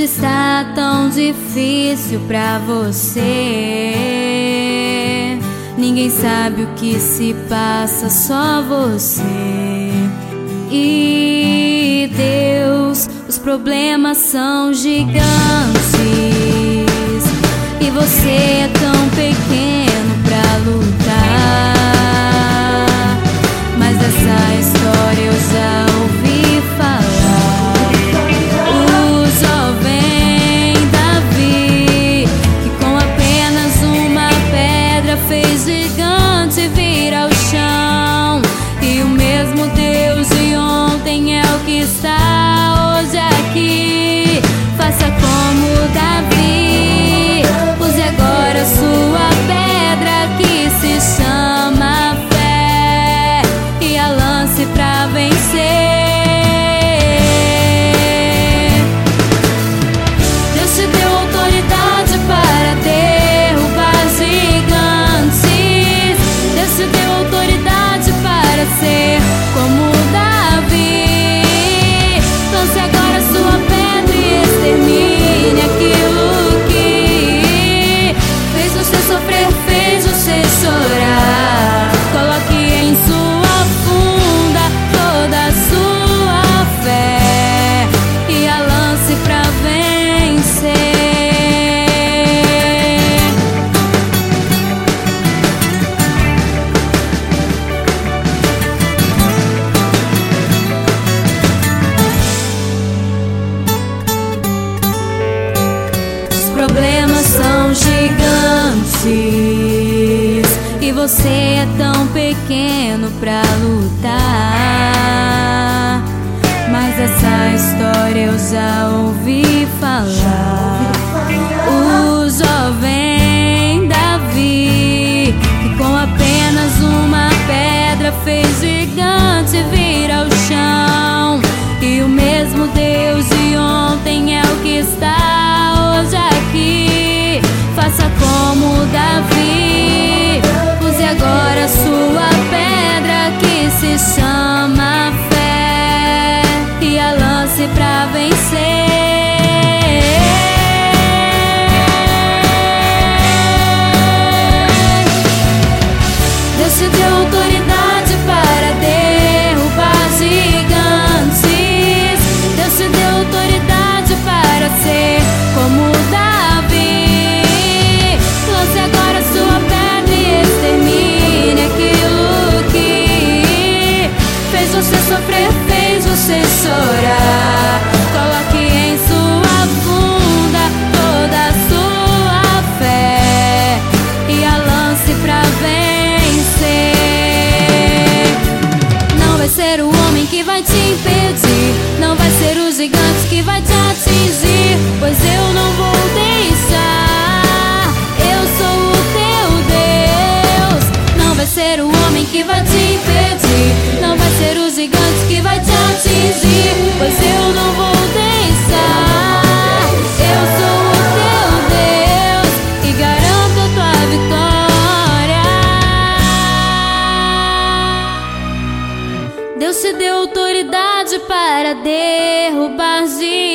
está tão difícil pra você. Ninguém sabe o que se passa, só você e Deus. Os problemas são gigantes e você é tão pequeno pra lutar. Mas dessa história eu já ouvi falar. O jovem Davi, que com apenas uma pedra fez gigante vir ao chão. E o mesmo Deus de ontem é o que está hoje aqui. Faça como Davi, use agora sua pedra que se chama fé e a lance pra vencer. Deus te deu autoridade para derrubar gigantes. Deus te deu autoridade para ser como Davi. Lance agora sua pedra e extermine aquilo que fez você sofrer, fez você chorar. Coloque em sua funda toda a sua fé e a lance pra vencer. Os problemas são gigantes e você é tão pequeno pra lutar. Mas essa história eu já ouvi falar. O jovem Davi, que com apenas uma pedra fez gigante vir ao chão. E o mesmo Deus de ontem é o que está hoje aqui. Faça como Davi, use agora sua pedra que se chama fé e a lance pra vencer. Deus te deu autoridade para derrubar gigantes. Deus te deu autoridade para ser como Davi. Lance agora sua pedra e extermine aquilo que fez você sofrer, fez você chorar. Coloque em sua funda toda a sua fé e a lance pra vencer. Não vai ser o homem que vai te impedir, não vai ser o gigante que vai te atingir, pois eu não vou deixar. Eu sou o teu Deus. Não vai ser o homem que vai te impedir, não vai ser o gigante que vai te atingir, pois eu não vou deixar. Eu sou o teu Deus e garanto a tua vitória. Deus te deu autoridade para derrubar gigantes.